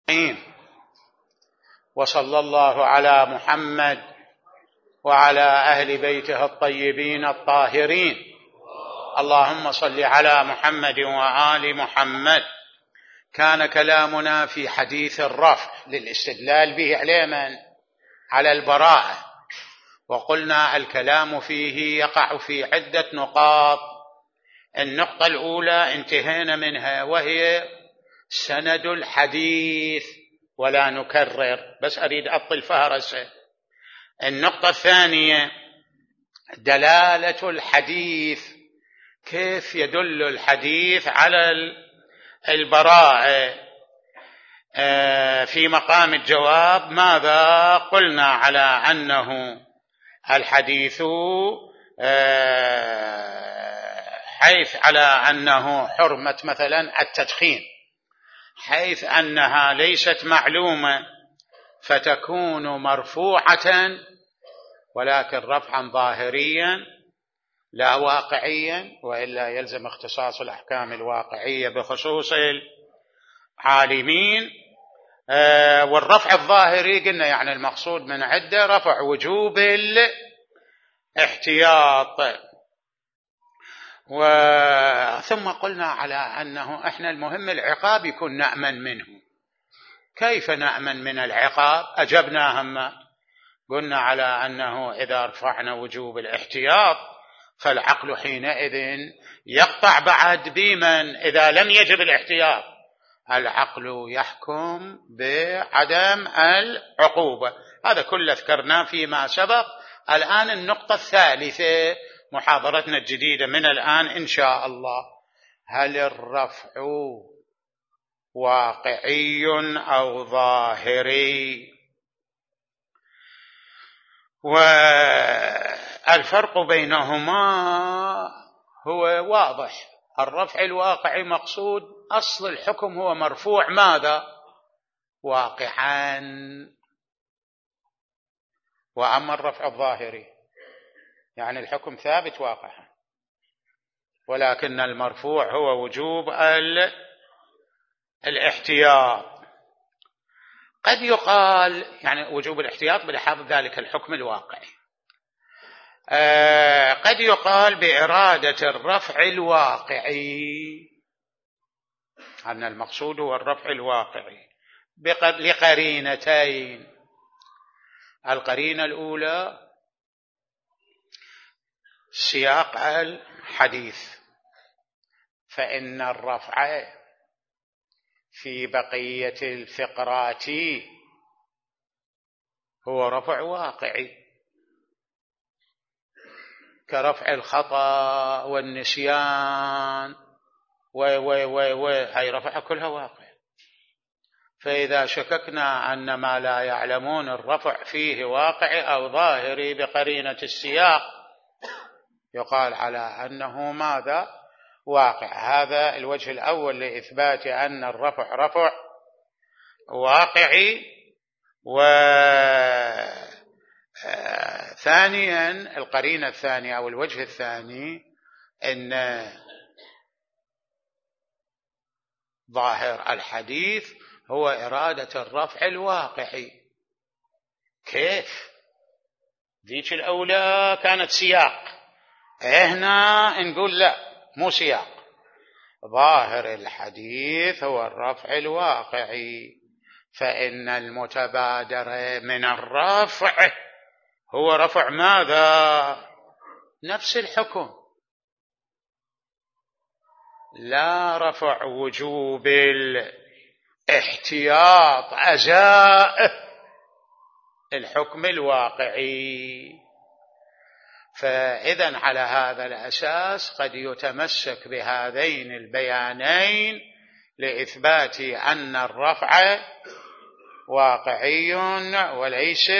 وصلى الله على محمد وعلى أهل بيته الطيبين الطاهرين. اللهم صل على محمد وآل محمد. كان كلامنا في حديث الرفع للاستدلال به على البراءة، وقلنا الكلام فيه يقع في عدة نقاط. النقطة الأولى انتهينا منها، وهي سند الحديث، ولا نكرر، بس أريد أطل فهرسة. النقطة الثانية دلالة الحديث، كيف يدل الحديث على البراءة. في مقام الجواب ماذا قلنا؟ على أنه الحديث حيث على أنه حرمة مثلا التدخين، حيث أنها ليست معلومة فتكون مرفوعة، ولكن رفعا ظاهريا لا واقعيا، وإلا يلزم اختصاص الأحكام الواقعية بخصوص العالمين. والرفع الظاهري قلنا يعني المقصود من عدة رفع وجوب الاحتياط. ثم قلنا على أنه إحنا المهم العقاب يكون نأمن منه. كيف نأمن من العقاب؟ أجبنا هم قلنا على أنه إذا رفعنا وجوب الاحتياط فالعقل حينئذ يقطع بعد بمن إذا لم يجب الاحتياط، العقل يحكم بعدم العقوبة. هذا كله ذكرناه فيما سبق. الآن النقطة الثالثة محاضرتنا الجديدة من الآن إن شاء الله، هل الرفع واقعي أو ظاهري؟ والفرق بينهما هو واضح. الرفع الواقعي مقصود أصل الحكم هو مرفوع ماذا؟ واقعا. وأما الرفع الظاهري يعني الحكم ثابت واقعا، ولكن المرفوع هو وجوب الاحتياط. قد يقال يعني وجوب الاحتياط بلحاظ ذلك الحكم الواقعي، قد يقال بإرادة الرفع الواقعي، أن المقصود هو الرفع الواقعي لقرينتين. القرينة الأولى سياق الحديث، فإن الرفع في بقية الفقرات هو رفع واقعي، كرفع الخطأ والنسيان هاي رفع كلها واقع. فإذا شككنا أن ما لا يعلمون الرفع فيه واقعي أو ظاهري بقرينة السياق، يقال على أنه ماذا؟ واقع. هذا الوجه الأول لإثبات أن الرفع رفع واقعي. ثانيا القرينة الثانية أو الوجه الثاني أن ظاهر الحديث هو إرادة الرفع الواقعي. كيف؟ ذيك الأولى كانت سياق، هنا نقول لا، مو سياق. ظاهر الحديث هو الرفع الواقعي، فإن المتبادر من الرفع هو رفع ماذا؟ نفس الحكم، لا رفع وجوب الاحتياط أزاء الحكم الواقعي. فإذن على هذا الأساس قد يتمسك بهذين البيانين لإثبات أن الرفع واقعي وليس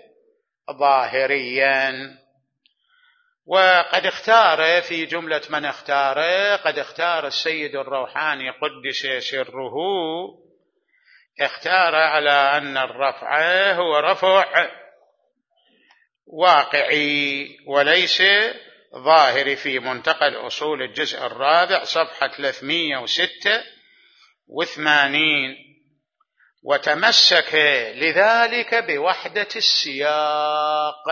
ظاهريا. وقد اختار في جملة من اختار، قد اختار السيد الروحاني قدس سره، اختار على أن الرفع هو رفع واقعي وليس ظاهري، في منتقى الأصول الجزء الرابع صفحة 386. وتمسك لذلك بوحدة السياق،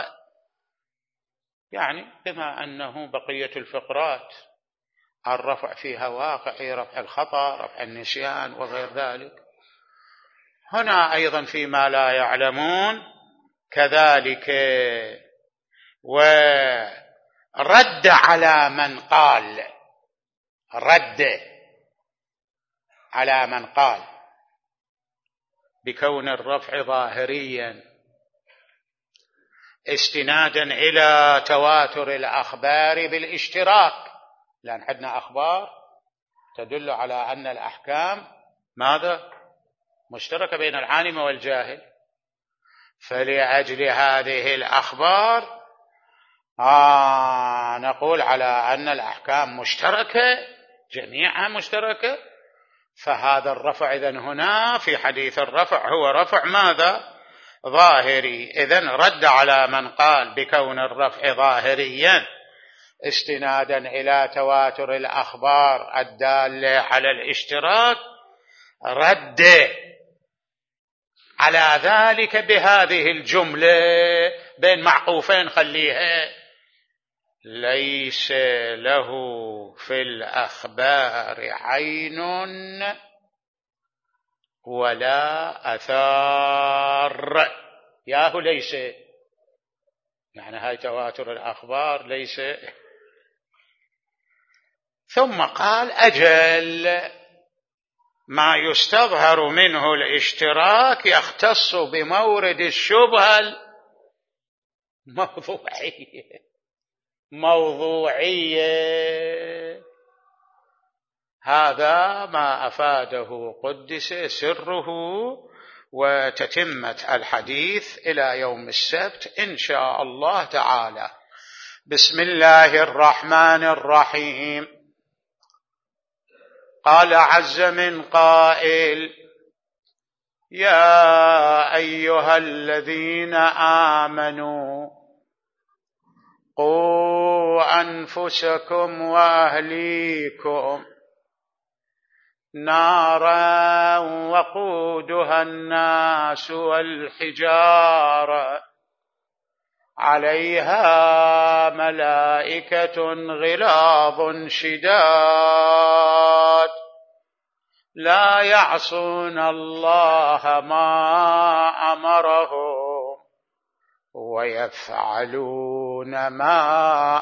يعني بما أنه بقية الفقرات الرفع فيها واقعي، رفع الخطأ، رفع النسيان وغير ذلك، هنا أيضا فيما لا يعلمون كذلك. ورد على من قال، رد على من قال بكون الرفع ظاهريا استنادا إلى تواتر الأخبار بالاشتراك، لأن عندنا أخبار تدل على أن الأحكام ماذا؟ مشتركة بين العالم والجاهل، فلأجل هذه الأخبار نقول على أن الأحكام مشتركة، جميعها مشتركة، فهذا الرفع إذن هنا في حديث الرفع هو رفع ماذا؟ ظاهري. إذن رد على من قال بكون الرفع ظاهريا استنادا إلى تواتر الأخبار الدالة على الاشتراك، رد على ذلك بهذه الجملة بين معقوفين خليها: ليس له في الأخبار عين ولا أثار. ياهو ليس، يعني هاي تواتر الأخبار ليس. ثم قال: أجل ما يستظهر منه الاشتراك يختص بمورد الشبهة موضوعية. هذا ما أفاده قدس سره، وتتمة الحديث إلى يوم السبت إن شاء الله تعالى. بسم الله الرحمن الرحيم. قال عز من قائل: يا أيها الذين آمنوا قوا أنفسكم وأهليكم نارا وقودها الناس والحجارة عليها ملائكة غلاظ شداد لا يعصون الله ما أمرهم ويفعلون ما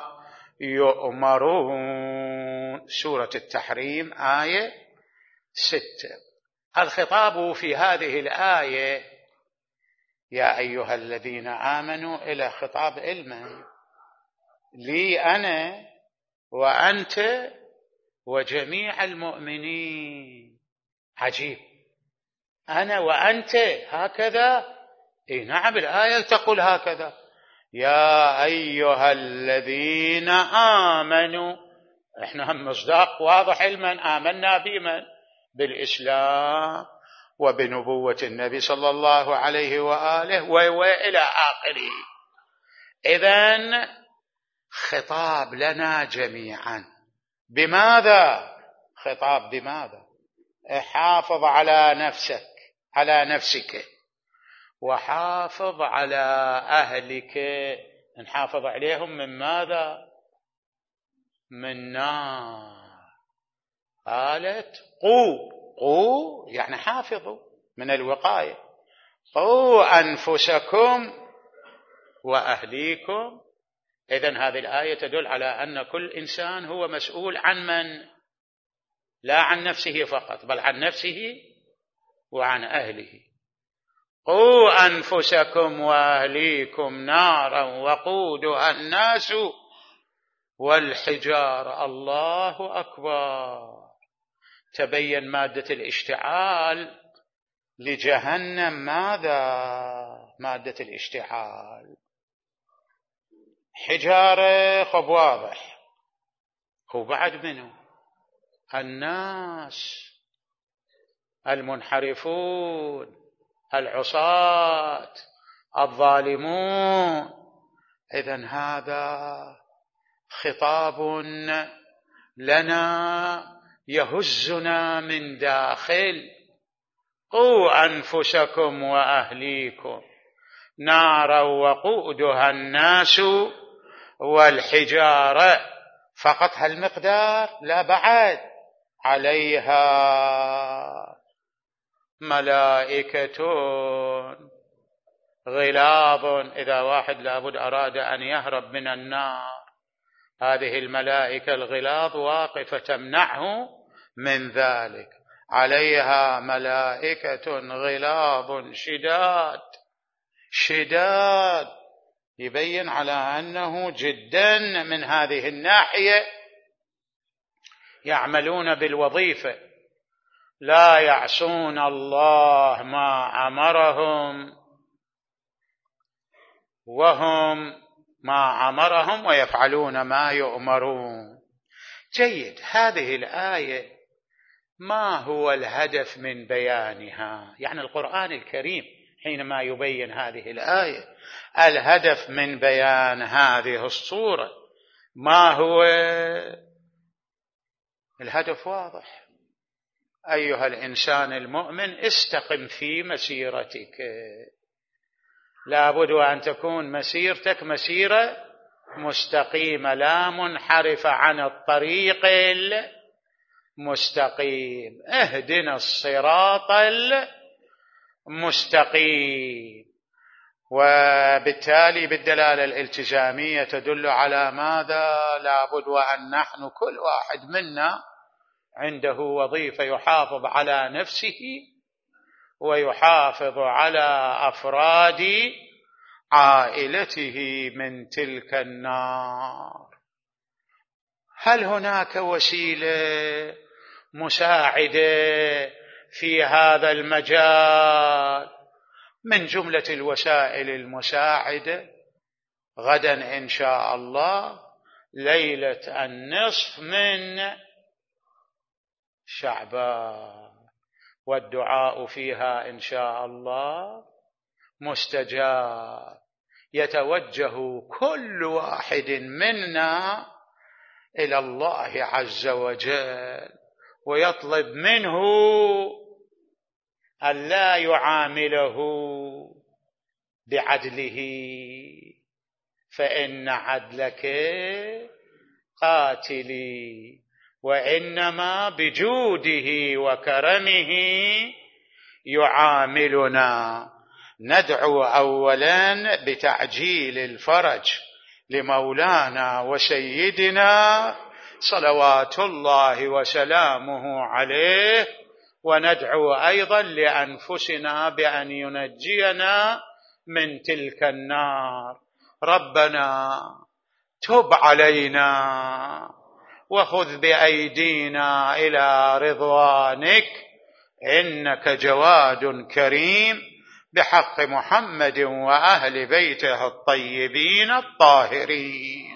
يؤمرون. سورة التحريم آية 6. الخطاب في هذه الآية يا أيها الذين آمنوا إلى خطاب علما لي أنا وأنت وجميع المؤمنين. عجيب، أنا وأنت هكذا؟ إيه نعم، الآية تقول هكذا: يا أيها الذين آمنوا. إحنا هم مصداق واضح علما آمنا بمن؟ بالإسلام وبنبوة النبي صلى الله عليه وآله وإلى آخره. إذن خطاب لنا جميعا. بماذا؟ خطاب بماذا؟ حافظ على نفسك، على نفسك، وحافظ على أهلك. نحافظ عليهم من ماذا؟ من نار. قالت قو يعني حافظوا من الوقاية. قوا أنفسكم وأهليكم. إذن هذه الآية تدل على أن كل إنسان هو مسؤول عن من؟ لا عن نفسه فقط، بل عن نفسه وعن أهله. قوا أنفسكم وأهليكم نارا وقودها الناس والحجارة. الله أكبر. تبين مادة الاشتعال لجهنم. ماذا مادة الاشتعال؟ حجارة، خب واضح. هو بعد منه الناس المنحرفون العصاة الظالمون. إذن هذا خطاب لنا يهزنا من داخل. قوا أنفسكم وأهليكم نارا وقودها الناس والحجارة. فقط هالمقدار؟ لا، بعد عليها ملائكة غلاظ. إذا واحد لابد أراد أن يهرب من النار، هذه الملائكة الغلاظ واقفة تمنعه من ذلك. عليها ملائكة غلاظ شداد، يبين على أنه جدا من هذه الناحية يعملون بالوظيفة، لا يعصون الله ما أمرهم ويفعلون ما يؤمرون. جيد. هذه الآية ما هو الهدف من بيانها؟ يعني القرآن الكريم حينما يبين هذه الآية، الهدف من بيان هذه الصورة ما هو؟ الهدف واضح: أيها الإنسان المؤمن، استقم في مسيرتك. لابد أن تكون مسيرتك مسيرة مستقيمة، لا منحرفة عن الطريق المستقيم. اهدنا الصراط المستقيم. وبالتالي بالدلالة الالتزامية تدل على ماذا؟ لابد وأن نحن كل واحد منا عنده وظيفة يحافظ على نفسه ويحافظ على أفراد عائلته من تلك النار. هل هناك وسيلة مساعدة في هذا المجال؟ من جملة الوسائل المساعدة غدا إن شاء الله ليلة النصف من شعبان، والدعاء فيها إن شاء الله مستجاب. يتوجه كل واحد منا إلى الله عز وجل ويطلب منه أن لا يعامله بعدله، فإن عدلك قاتلي، وإنما بجوده وكرمه يعاملنا. ندعو أولا بتعجيل الفرج لمولانا وسيدنا صلوات الله وسلامه عليه، وندعو أيضا لأنفسنا بأن ينجينا من تلك النار. ربنا تب علينا وخذ بأيدينا إلى رضوانك، إنك جواد كريم، بحق محمد وأهل بيته الطيبين الطاهرين.